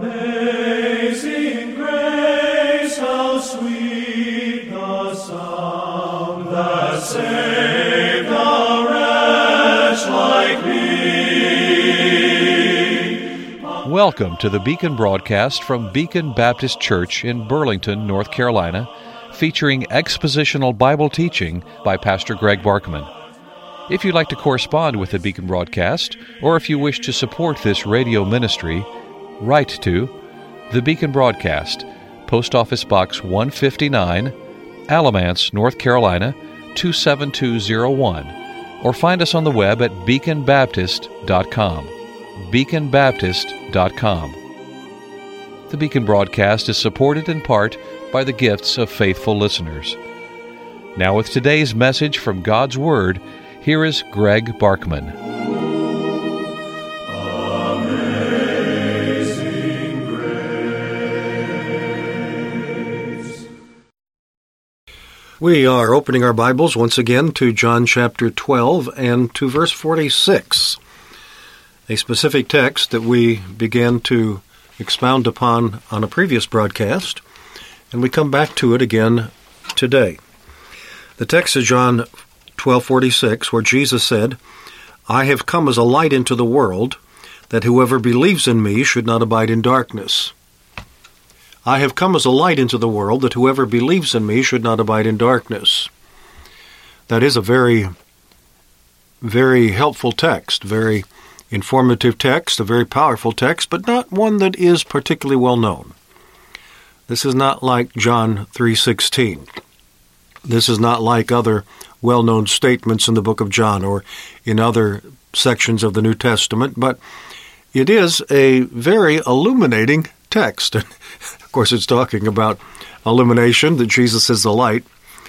Amazing grace, how sweet the sound that saved a wretch like me. Welcome to the Beacon broadcast from Beacon Baptist Church in Burlington, North Carolina, featuring expositional Bible teaching by Pastor Greg Barkman. If you'd like to correspond with the Beacon broadcast, or if you wish to support this radio ministry, write to the Beacon Broadcast, Post Office Box 159, Alamance, North Carolina 27201, or find us on the web at beaconbaptist.com. beaconbaptist.com. The Beacon broadcast is supported in part by the gifts of faithful listeners. Now with today's message from God's Word, here is Greg Barkman. Amazing grace. We are opening our Bibles once again to John chapter 12 and to verse 46, a specific text that we began to expound upon on a previous broadcast, and we come back to it again today. The text is John 12:46, where Jesus said, "I have come as a light into the world, that whoever believes in me should not abide in darkness." I have come as a light into the world, that whoever believes in me should not abide in darkness. That is a very, very helpful text, very informative text, a very powerful text, but not one that is particularly well known. This is not like John 3:16. This is not like other well-known statements in the book of John or in other sections of the New Testament, but it is a very illuminating text. Of course, it's talking about illumination, that Jesus is the light,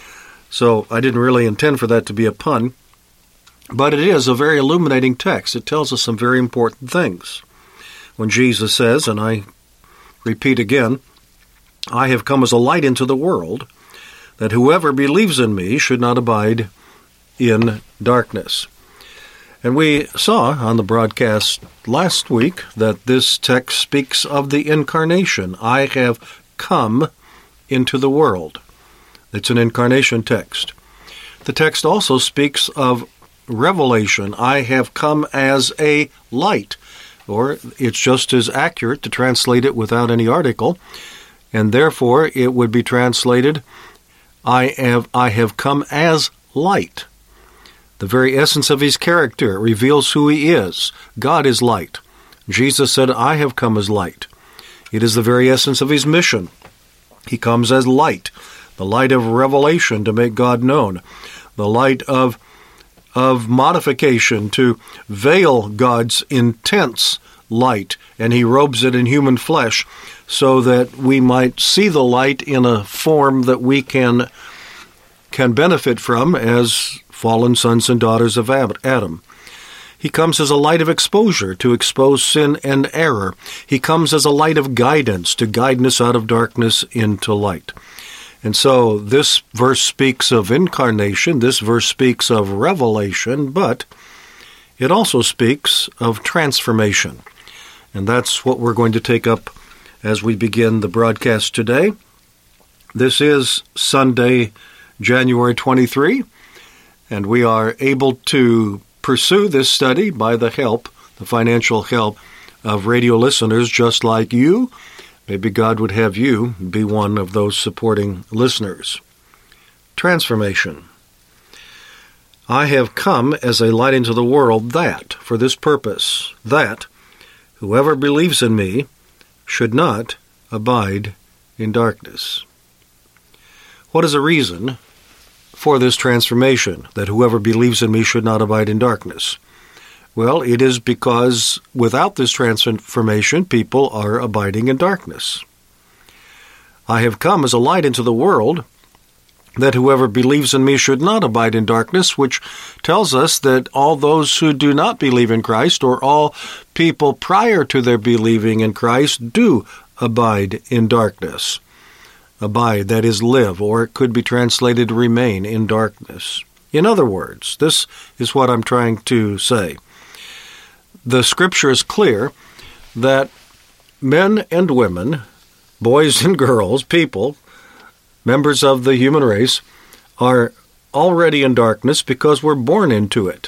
so I didn't really intend for that to be a pun, but it is a very illuminating text. It tells us some very important things. When Jesus says, and I repeat again, "I have come as a light into the world, that whoever believes in me should not abide in darkness." And we saw on the broadcast last week that this text speaks of the incarnation. I have come into the world. It's an incarnation text. The text also speaks of revelation. I have come as a light, or it's just as accurate to translate it without any article, and therefore it would be translated, I have come as light. The very essence of his character reveals who he is. God is light. Jesus said, I have come as light. It is the very essence of his mission. He comes as light, the light of revelation to make God known, the light of modification to veil God's intense light, and he robes it in human flesh so that we might see the light in a form that we can benefit from as fallen sons and daughters of Adam. He comes as a light of exposure to expose sin and error. He comes as a light of guidance to guide us out of darkness into light. And so this verse speaks of incarnation, this verse speaks of revelation, but it also speaks of transformation. And that's what we're going to take up as we begin the broadcast today. This is Sunday, January 23, and we are able to pursue this study by the financial help of radio listeners just like you. Maybe God would have you be one of those supporting listeners. Transformation. I have come as a light into the world that, for this purpose, that whoever believes in me should not abide in darkness. What is the reason for this transformation, that whoever believes in me should not abide in darkness? Well, it is because without this transformation, people are abiding in darkness. I have come as a light into the world, that whoever believes in me should not abide in darkness, which tells us that all those who do not believe in Christ, or all people prior to their believing in Christ, do abide in darkness. Abide, that is, live, or it could be translated remain in darkness. In other words, this is what I'm trying to say. The Scripture is clear that men and women, boys and girls, people, members of the human race, are already in darkness because we're born into it.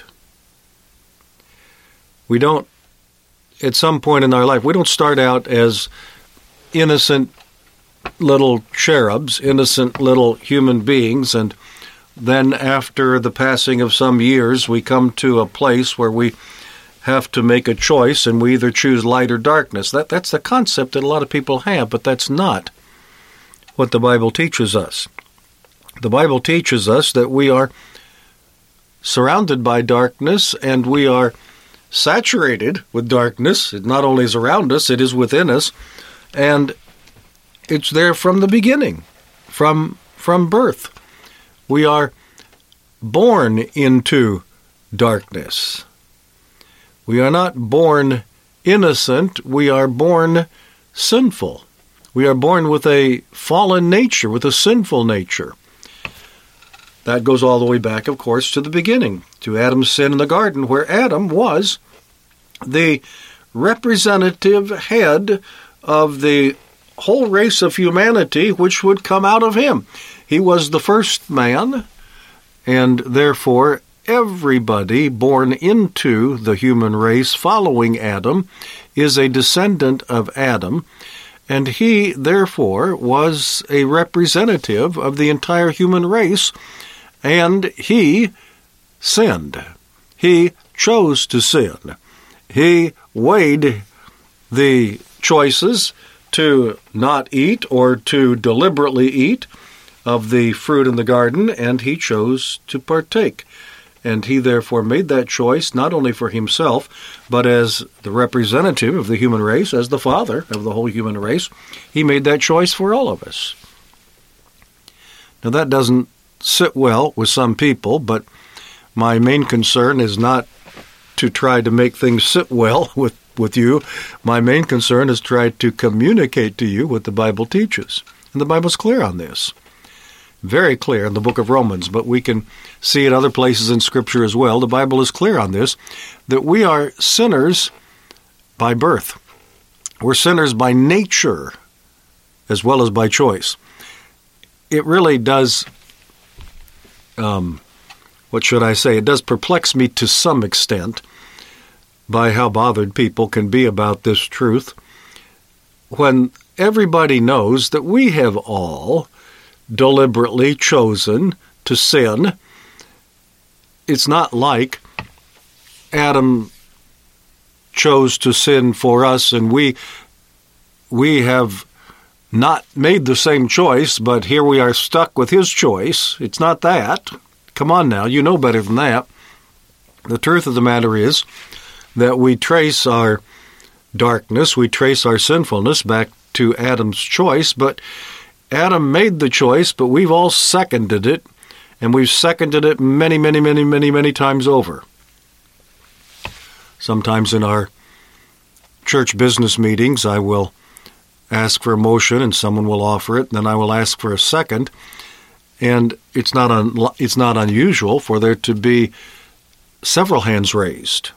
We don't, at some point in our life, we don't start out as innocent little cherubs, innocent little human beings, and then after the passing of some years, we come to a place where we have to make a choice, and we either choose light or darkness. That's the concept that a lot of people have, but that's not what the Bible teaches us. The Bible teaches us that we are surrounded by darkness, and we are saturated with darkness. It not only is around us, it is within us, and it's there from the beginning, from birth. We are born into darkness. We are not born innocent. We are born sinful. We are born with a fallen nature, with a sinful nature. That goes all the way back, of course, to the beginning, to Adam's sin in the garden, where Adam was the representative head of the whole race of humanity which would come out of him. He was the first man, and therefore everybody born into the human race following Adam is a descendant of Adam, and he therefore was a representative of the entire human race, and he sinned. He chose to sin. He weighed the choices to not eat or to deliberately eat of the fruit in the garden, and he chose to partake. And he therefore made that choice not only for himself, but as the representative of the human race, as the father of the whole human race, he made that choice for all of us. Now that doesn't sit well with some people, but my main concern is not to try to make things sit well with you. My main concern is try to communicate to you what the Bible teaches. And the Bible's clear on this. Very clear in the book of Romans, but we can see it other places in Scripture as well. The Bible is clear on this, that we are sinners by birth. We're sinners by nature as well as by choice. It really does, it does perplex me to some extent by how bothered people can be about this truth when everybody knows that we have all deliberately chosen to sin. It's not like Adam chose to sin for us and we have not made the same choice, but here we are stuck with his choice. It's not that. Come on now, you know better than that. The truth of the matter is that we trace our darkness, we trace our sinfulness back to Adam's choice, but Adam made the choice, but we've all seconded it, and we've seconded it many, many, many, many, many times over. Sometimes in our church business meetings, I will ask for a motion, and someone will offer it, and then I will ask for a second, and it's not unusual for there to be several hands raised.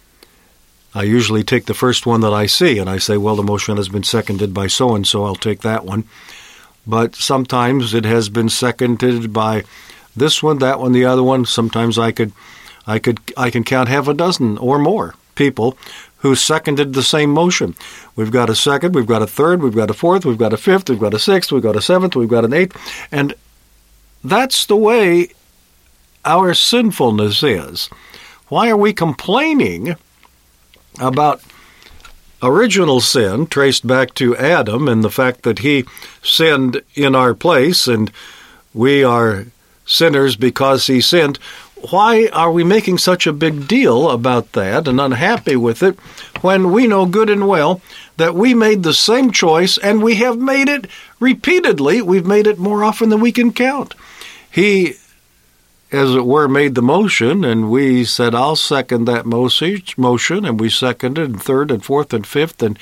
I usually take the first one that I see, and I say, well, the motion has been seconded by so-and-so, I'll take that one. But sometimes it has been seconded by this one, that one, the other one. Sometimes I can count half a dozen or more people who seconded the same motion. We've got a second, we've got a third, we've got a fourth, we've got a fifth, we've got a sixth, we've got a seventh, we've got an eighth. And that's the way our sinfulness is. Why are we complaining about original sin traced back to Adam and the fact that he sinned in our place and we are sinners because he sinned? Why are we making such a big deal about that and unhappy with it when we know good and well that we made the same choice and we have made it repeatedly? We've made it more often than we can count. He, as it were, made the motion, and we said, I'll second that motion, and we seconded, and third, and fourth, and fifth, and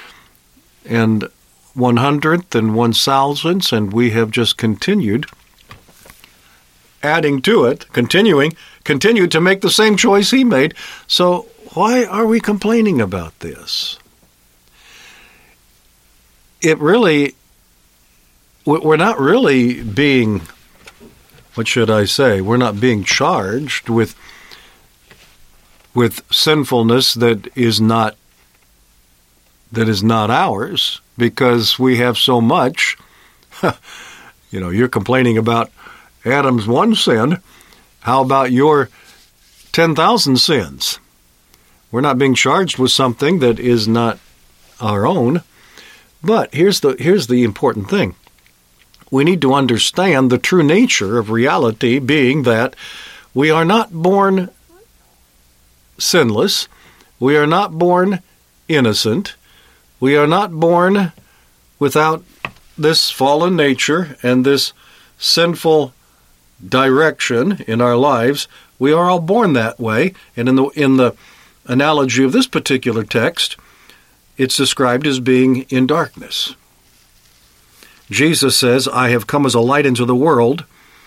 100th, and 1,000th, and we have just continued adding to it, continued to make the same choice he made. So why are we complaining about this? we're not really being, what should I say? We're not being charged with sinfulness that is not ours, because we have so much. You're complaining about Adam's one sin. How about your 10,000 sins? We're not being charged with something that is not our own. But here's the important thing. We need to understand the true nature of reality, being that we are not born sinless. We are not born innocent. We are not born without this fallen nature and this sinful direction in our lives. We are all born that way. And in the analogy of this particular text, it's described as being in darkness. Jesus says, I have come as a light into the world,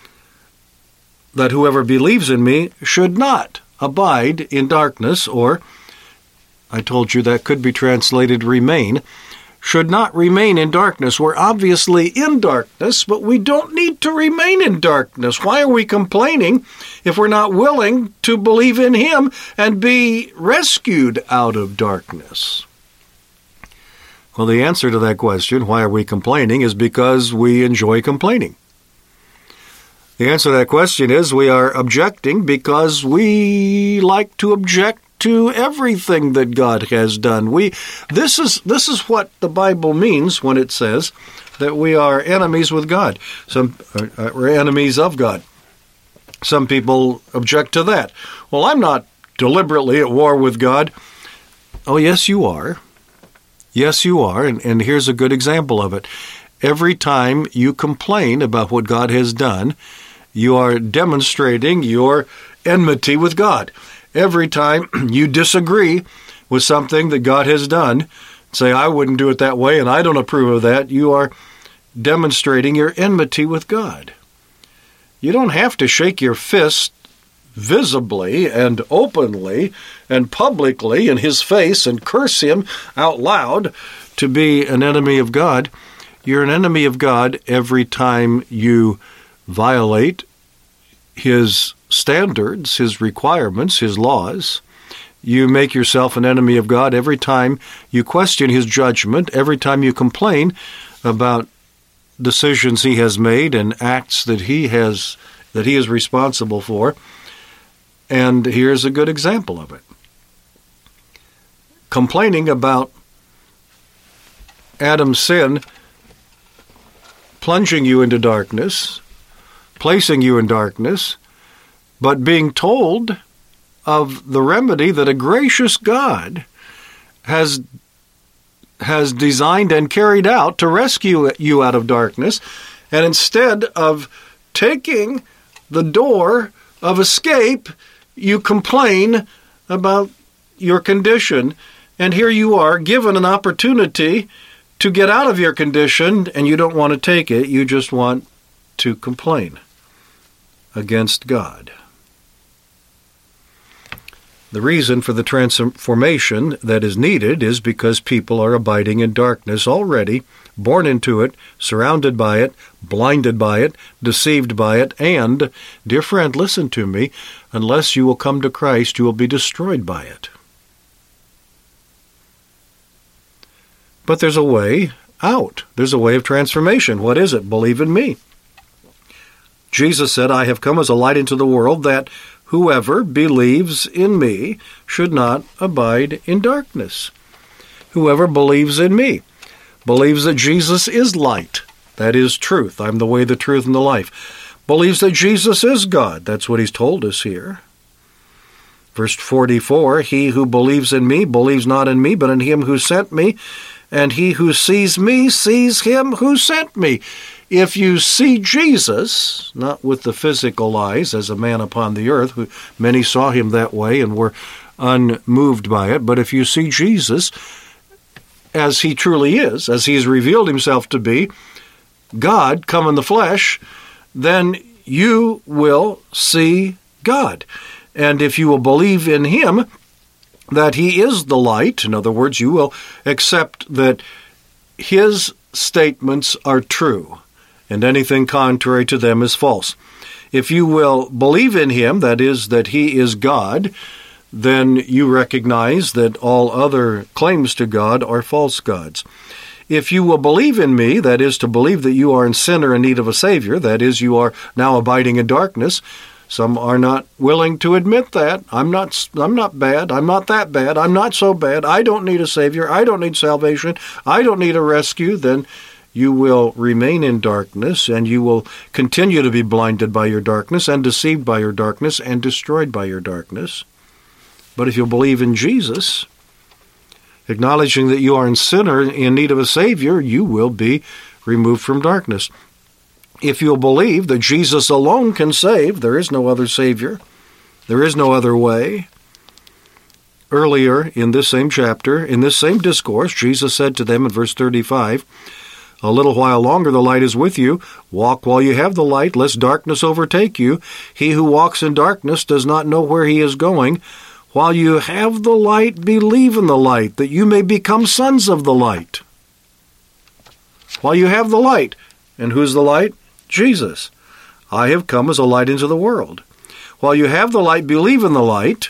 that whoever believes in me should not abide in darkness, or, I told you that could be translated remain, should not remain in darkness. We're obviously in darkness, but we don't need to remain in darkness. Why are we complaining if we're not willing to believe in Him and be rescued out of darkness? Well, the answer to that question, why are we complaining, is because we enjoy complaining. The answer to that question is we are objecting because we like to object to everything that God has done. This is what the Bible means when it says that we are enemies with God. We're enemies of God. Some people object to that. Well, I'm not deliberately at war with God. Oh, yes, you are. Yes, you are, and here's a good example of it. Every time you complain about what God has done, you are demonstrating your enmity with God. Every time you disagree with something that God has done, say, I wouldn't do it that way and I don't approve of that, you are demonstrating your enmity with God. You don't have to shake your fist visibly and openly and publicly in His face and curse Him out loud to be an enemy of God. You're an enemy of God every time you violate His standards, His requirements, His laws. You make yourself an enemy of God every time you question His judgment, every time you complain about decisions He has made and acts that He is responsible for. And here's a good example of it. Complaining about Adam's sin plunging you into darkness, placing you in darkness, but being told of the remedy that a gracious God has designed and carried out to rescue you out of darkness, and instead of taking the door of escape, you complain about your condition, and here you are given an opportunity to get out of your condition, and you don't want to take it. You just want to complain against God. The reason for the transformation that is needed is because people are abiding in darkness already, born into it, surrounded by it, blinded by it, deceived by it, and, dear friend, listen to me, unless you will come to Christ, you will be destroyed by it. But there's a way out. There's a way of transformation. What is it? Believe in me. Jesus said, I have come as a light into the world, that whoever believes in me should not abide in darkness. Whoever believes in me believes that Jesus is light. That is truth. I'm the way, the truth, and the life. Believes that Jesus is God. That's what He's told us here. Verse 44, he who believes in me believes not in me, but in Him who sent me. And he who sees me sees Him who sent me. If you see Jesus, not with the physical eyes as a man upon the earth, many saw Him that way and were unmoved by it, but if you see Jesus as He truly is, as He has revealed Himself to be, God come in the flesh, then you will see God. And if you will believe in Him, that He is the light, in other words, you will accept that His statements are true, and anything contrary to them is false. If you will believe in him, that is, that he is God, then you recognize that all other claims to God are false gods. If you will believe in me, that is, to believe that you are a sinner in need of a Savior, that is, you are now abiding in darkness. Some are not willing to admit that. I'm not bad. I'm not that bad. I'm not so bad. I don't need a Savior. I don't need salvation. I don't need a rescue. Then you will remain in darkness, and you will continue to be blinded by your darkness and deceived by your darkness and destroyed by your darkness. But if you believe in Jesus, acknowledging that you are a sinner in need of a Savior, you will be removed from darkness. If you'll believe that Jesus alone can save, there is no other Savior, there is no other way. Earlier in this same chapter, in this same discourse, Jesus said to them in verse 35, "A little while longer the light is with you. Walk while you have the light, lest darkness overtake you. He who walks in darkness does not know where he is going. While you have the light, believe in the light, that you may become sons of the light." While you have the light. And who's the light? Jesus. "I have come as a light into the world." While you have the light, believe in the light.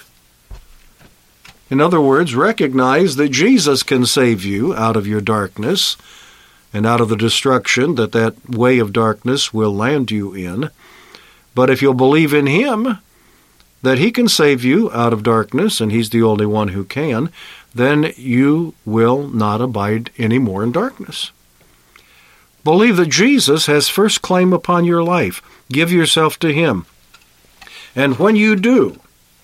In other words, recognize that Jesus can save you out of your darkness and out of the destruction that way of darkness will land you in. But if you'll believe in him, that he can save you out of darkness, and he's the only one who can, then you will not abide anymore in darkness. Believe that Jesus has first claim upon your life. Give yourself to him. And when you do,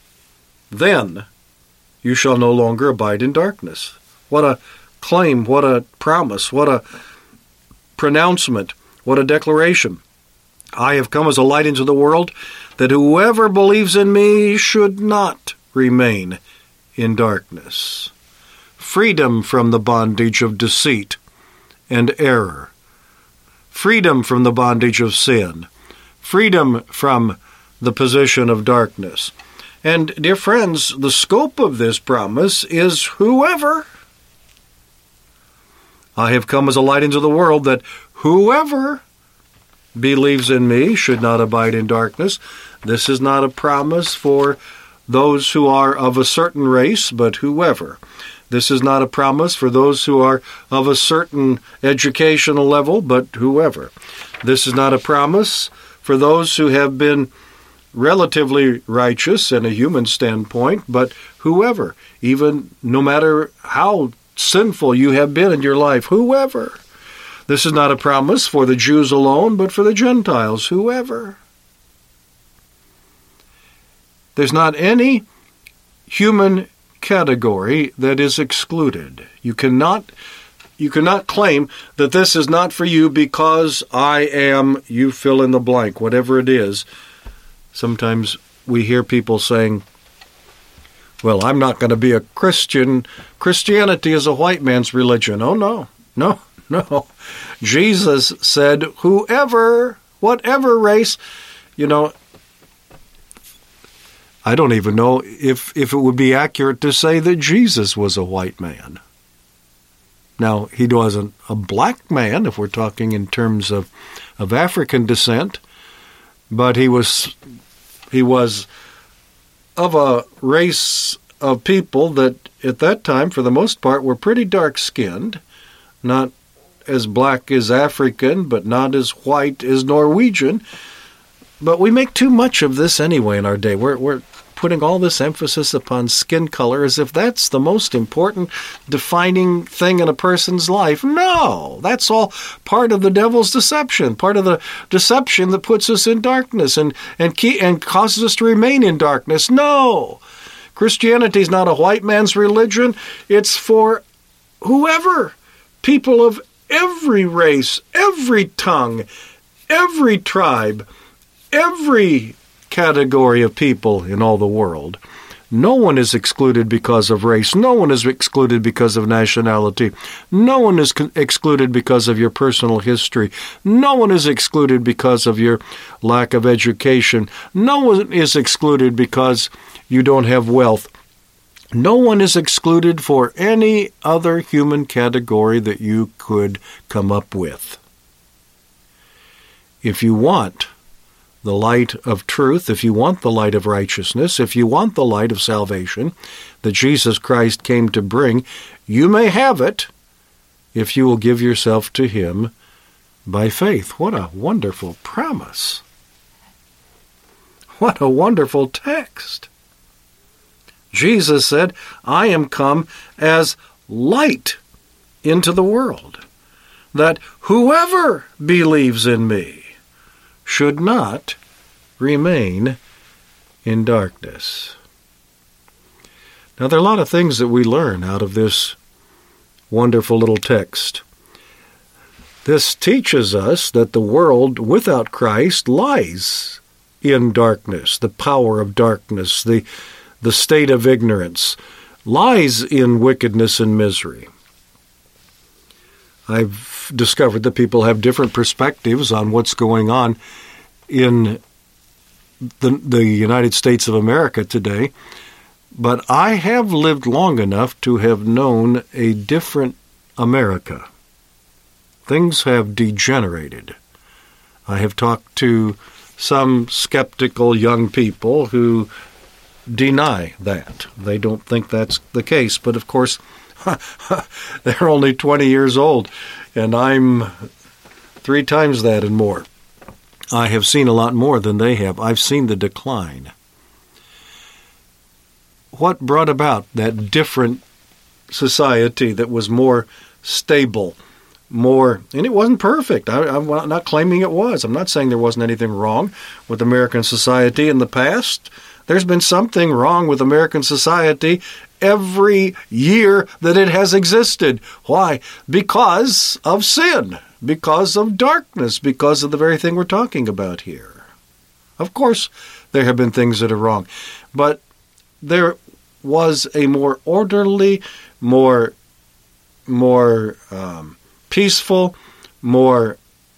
then you shall no longer abide in darkness. What a claim, what a promise, what a pronouncement, what a declaration. "I have come as a light into the world, that whoever believes in me should not remain in darkness." Freedom from the bondage of deceit and error. Freedom from the bondage of sin. Freedom from the position of darkness. And, dear friends, the scope of this promise is whoever. "I have come as a light into the world, that whoever believes in me should not abide in darkness." This is not a promise for those who are of a certain race, but whoever. This is not a promise for those who are of a certain educational level, but whoever. This is not a promise for those who have been relatively righteous in a human standpoint, but whoever. Even no matter how sinful you have been in your life, whoever. This is not a promise for the Jews alone, but for the Gentiles, whoever. There's not any human category that is excluded. You cannot claim that this is not for you because I am, you fill in the blank, whatever it is. Sometimes we hear people saying, "Well, I'm not going to be a Christian. Christianity is a white man's religion." Oh, no. Jesus said, whoever, whatever race, I don't even know if it would be accurate to say that Jesus was a white man. Now, he wasn't a black man, if we're talking in terms of African descent, but he was of a race of people that at that time, for the most part, were pretty dark-skinned, not as black as African, but not as white as Norwegian. But we make too much of this anyway in our day. We're putting all this emphasis upon skin color as if that's the most important defining thing in a person's life. No, that's all part of the devil's deception, part of the deception that puts us in darkness and causes us to remain in darkness. No, Christianity is not a white man's religion. It's for whoever, people of every race, every tongue, every tribe, every category of people in all the world. No one is excluded because of race. No one is excluded because of nationality. No one is excluded because of your personal history. No one is excluded because of your lack of education. No one is excluded because you don't have wealth. No one is excluded for any other human category that you could come up with. If you want the light of truth, if you want the light of righteousness, if you want the light of salvation that Jesus Christ came to bring, you may have it if you will give yourself to Him by faith. What a wonderful promise. What a wonderful text. Jesus said, I am come as light into the world, that whoever believes in me should not remain in darkness. Now, there are a lot of things that we learn out of this wonderful little text. This teaches us that the world without Christ lies in darkness, the power of darkness, the state of ignorance, lies in wickedness and misery. I've discovered that people have different perspectives on what's going on in the United States of America today, but I have lived long enough to have known a different America. Things have degenerated. I have talked to some skeptical young people who deny that. They don't think that's the case. But of course, they're only 20 years old, and I'm 3 times that and more. I have seen a lot more than they have. I've seen the decline. What brought about that different society that was more stable, and it wasn't perfect. I'm not claiming it was. I'm not saying there wasn't anything wrong with American society in the past. There's been something wrong with American society every year that it has existed. Why? Because of sin, because of darkness, because of the very thing we're talking about here. Of course, there have been things that are wrong, but there was a more orderly, more peaceful, more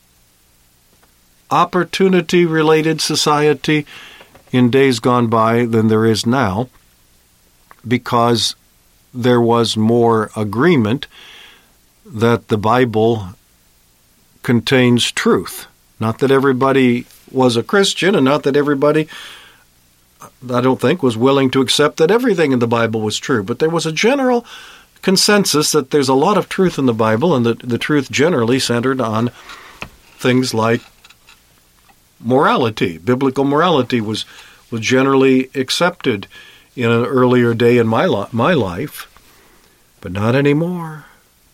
opportunity-related society in days gone by than there is now, because there was more agreement that the Bible contains truth. Not that everybody was a Christian, and not that everybody, I don't think, was willing to accept that everything in the Bible was true, but there was a general consensus that there's a lot of truth in the Bible, and that the truth generally centered on things like morality. Biblical morality was generally accepted in an earlier day in my life, but not anymore.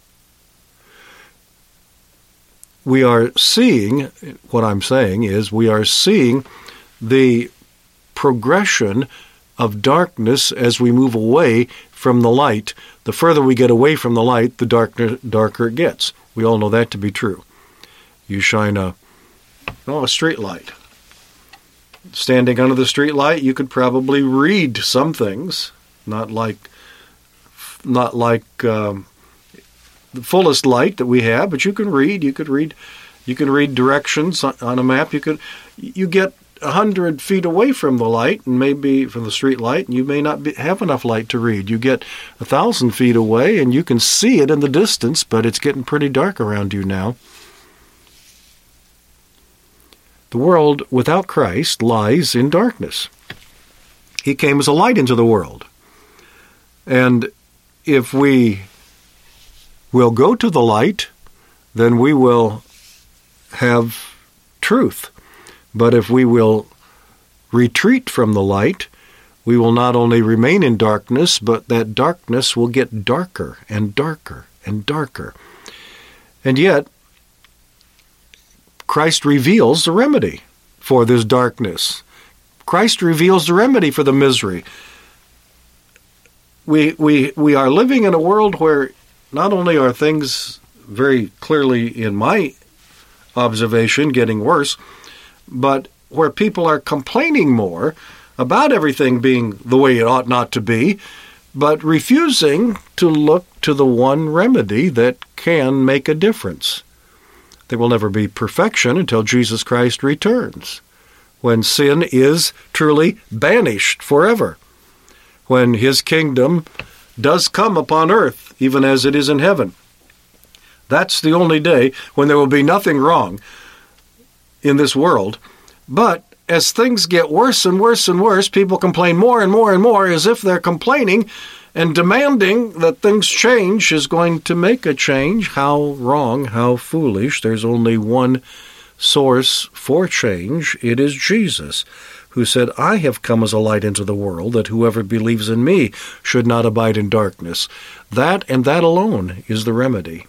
We are seeing, what I'm saying is, we are seeing the progression of darkness as we move away from the light. The further we get away from the light, the darker it gets. We all know that to be true. You shine a street light. Standing under the street light, you could probably read some things, not like the fullest light that we have, but you can read. You can read directions on a map. You get 100 feet away from the light, and maybe from the street light, and you may not have enough light to read. You get 1,000 feet away, and you can see it in the distance, but it's getting pretty dark around you now. The world without Christ lies in darkness. He came as a light into the world. And if we will go to the light, then we will have truth. But if we will retreat from the light, we will not only remain in darkness, but that darkness will get darker and darker and darker. And yet, Christ reveals the remedy for this darkness. Christ reveals the remedy for the misery. We are living in a world where not only are things very clearly, in my observation, getting worse, but where people are complaining more about everything being the way it ought not to be, but refusing to look to the one remedy that can make a difference. There will never be perfection until Jesus Christ returns, when sin is truly banished forever, when his kingdom does come upon earth, even as it is in heaven. That's the only day when there will be nothing wrong in this world. But as things get worse and worse and worse, people complain more and more and more, as if they're complaining and demanding that things change is going to make a change. How wrong, how foolish. There's only one source for change. It is Jesus, who said, I have come as a light into the world, that whoever believes in me should not abide in darkness. That and that alone is the remedy.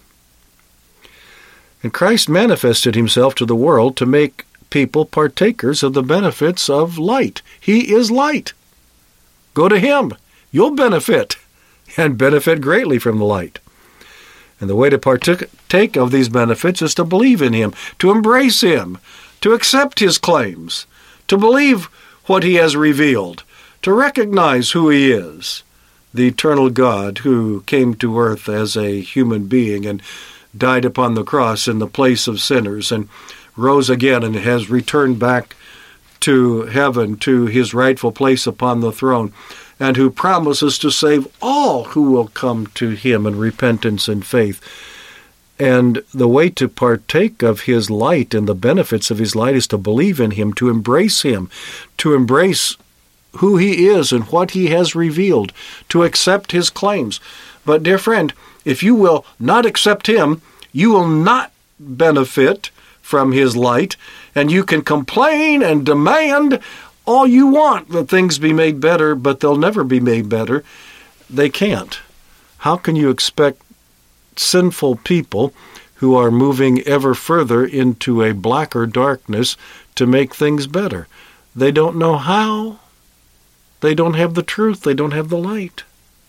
And Christ manifested himself to the world to make people partakers of the benefits of light. He is light. Go to him. You'll benefit, and benefit greatly from the light. And the way to partake of these benefits is to believe in him, to embrace him, to accept his claims, to believe what he has revealed, to recognize who he is, the eternal God who came to earth as a human being and died upon the cross in the place of sinners and rose again and has returned back to heaven, to his rightful place upon the throne, and who promises to save all who will come to him in repentance and faith. And the way to partake of his light and the benefits of his light is to believe in him, to embrace him, to embrace who he is and what he has revealed, to accept his claims. But, dear friend, if you will not accept him, you will not benefit from his light, and you can complain and demand all you want that things be made better, but they'll never be made better. They can't. How can you expect sinful people who are moving ever further into a blacker darkness to make things better? They don't know how. They don't have the truth. They don't have the light.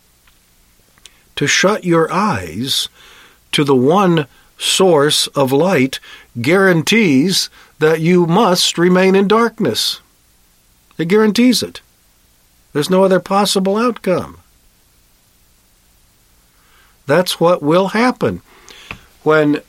To shut your eyes to the one source of light guarantees that you must remain in darkness. It guarantees it. There's no other possible outcome. That's what will happen when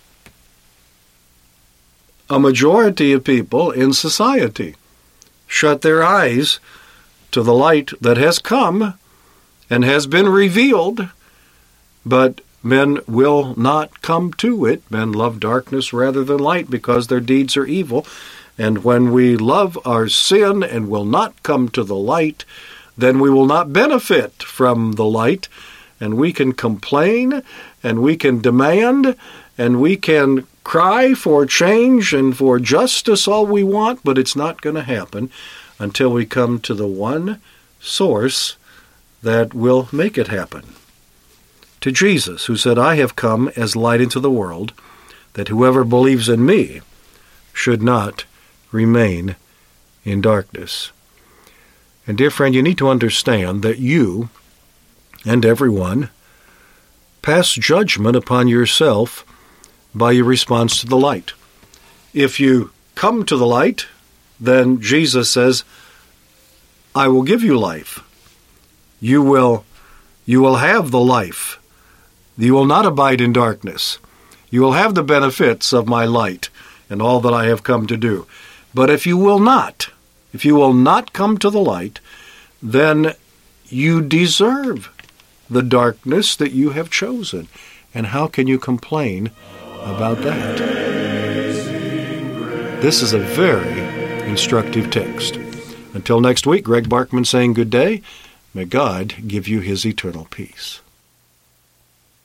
a majority of people in society shut their eyes to the light that has come and has been revealed, but men will not come to it. Men love darkness rather than light because their deeds are evil. And when we love our sin and will not come to the light, then we will not benefit from the light. And we can complain, and we can demand, and we can cry for change and for justice all we want, but it's not going to happen until we come to the one source that will make it happen. To Jesus, who said, I have come as light into the world, that whoever believes in me should not remain in darkness. And dear friend, you need to understand that you and everyone pass judgment upon yourself by your response to the light. If you come to the light, then Jesus says, I will give you life. You will have the life. You will not abide in darkness. You will have the benefits of my light and all that I have come to do. But if you will not come to the light, then you deserve the darkness that you have chosen. And how can you complain about that? This is a very instructive text. Until next week, Greg Barkman saying good day. May God give you his eternal peace.